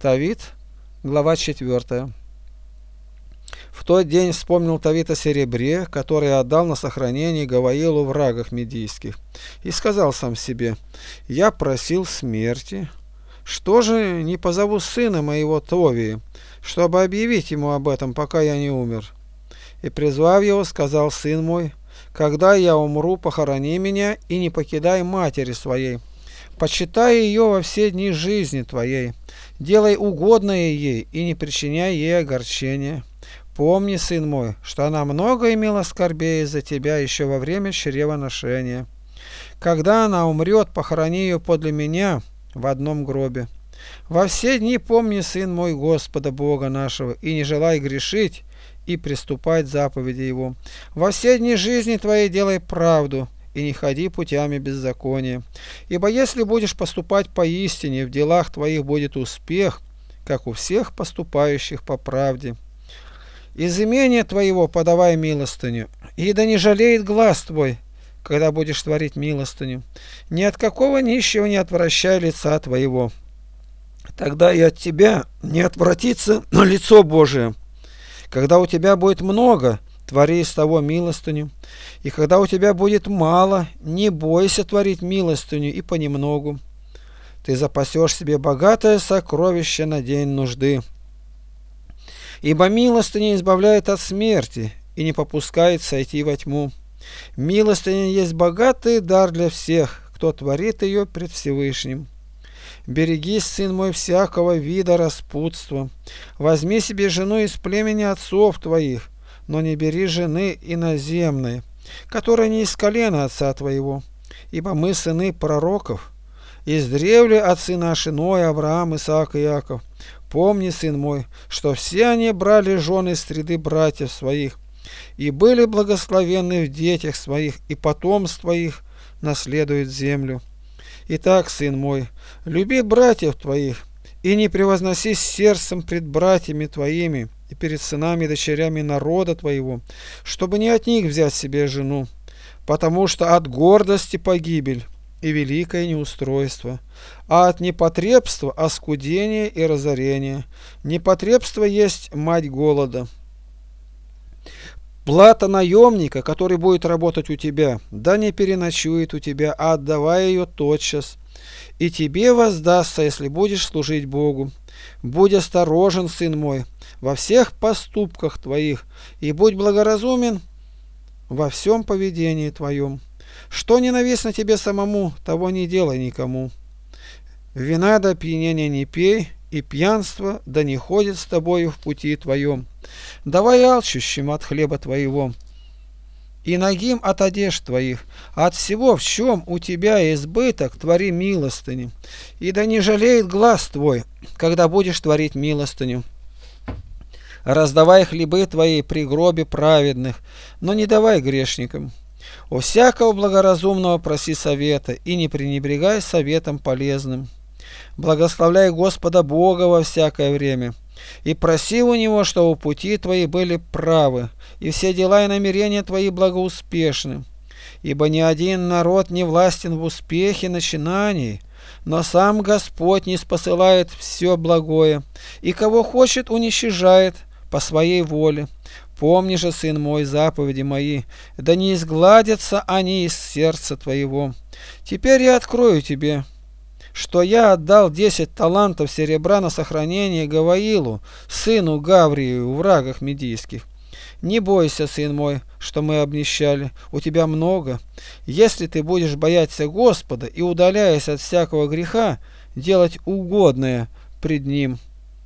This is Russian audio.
Тавит, глава 4. В тот день вспомнил Тавит о серебре, которое отдал на сохранение Гаваилу в Рагах Медийских, и сказал сам себе: «Я просил смерти. Что же не позову сына моего Товии, чтобы объявить ему об этом, пока я не умер?» И, призвав его, сказал: «Сын мой, когда я умру, похорони меня и не покидай матери своей. Почитай ее во все дни жизни твоей, делай угодное ей и не причиняй ей огорчения. Помни, сын мой, что она много имела скорбей из-за тебя еще во время чревоношения. Когда она умрет, похорони ее подле меня в одном гробе. Во все дни помни, сын мой, Господа Бога нашего, и не желай грешить и приступать заповеди Его. Во все дни жизни твоей делай правду, и не ходи путями беззакония. Ибо если будешь поступать поистине, в делах твоих будет успех, как у всех поступающих по правде. Из имения твоего подавай милостыню, и да не жалеет глаз твой, когда будешь творить милостыню. Ни от какого нищего не отвращай лица твоего. Тогда и от тебя не отвратится лицо Божие. Когда у тебя будет много, твори из того милостыню, и когда у тебя будет мало, не бойся творить милостыню и понемногу. Ты запасешь себе богатое сокровище на день нужды. Ибо милостыня избавляет от смерти и не попускает сойти во тьму. Милостыня есть богатый дар для всех, кто творит ее пред Всевышним. Берегись, сын мой, всякого вида распутства. Возьми себе жену из племени отцов твоих, но не бери жены иноземной, которая не из колена отца твоего, ибо мы сыны пророков. Издревле отцы наши Ной, Авраам, Исаак и Иаков. Помни, сын мой, что все они брали жены из среды братьев своих, и были благословенны в детях своих, и потомство их наследует землю. Итак, сын мой, люби братьев твоих, и не превозносись сердцем пред братьями твоими и перед сынами и дочерями народа твоего, чтобы не от них взять себе жену, потому что от гордости погибель и великое неустройство, а от непотребства оскудение и разорение. Непотребство есть мать голода. Плата наемника, который будет работать у тебя, да не переночует у тебя, а отдавай ее тотчас, и тебе воздастся, если будешь служить Богу. Будь осторожен, сын мой, во всех поступках твоих, и будь благоразумен во всем поведении твоем. Что ненавистно тебе самому, того не делай никому. Вина до опьянения не пей, и пьянство да не ходит с тобою в пути твоем. Давай алчущим от хлеба твоего, и нагим от одежд твоих, от всего, в чем у тебя избыток, твори милостыню, и да не жалеет глаз твой, когда будешь творить милостыню. Раздавай хлебы твои при гробе праведных, но не давай грешникам. У всякого благоразумного проси совета, и не пренебрегай советом полезным. Благословляй Господа Бога во всякое время, и проси у Него, чтобы пути твои были правы, и все дела и намерения твои благоуспешны. Ибо ни один народ не властен в успехе начинаний, но сам Господь ниспосылает все благое, и кого хочет, уничижает по своей воле. Помни же, сын мой, заповеди мои, да не изгладятся они из сердца твоего. Теперь я открою тебе, что я отдал 10 талантов серебра на сохранение Гаваилу, сыну Гаврию, в Рагах Медийских. Не бойся, сын мой, что мы обнищали, у тебя много. Если ты будешь бояться Господа и, удаляясь от всякого греха, делать угодное пред Ним.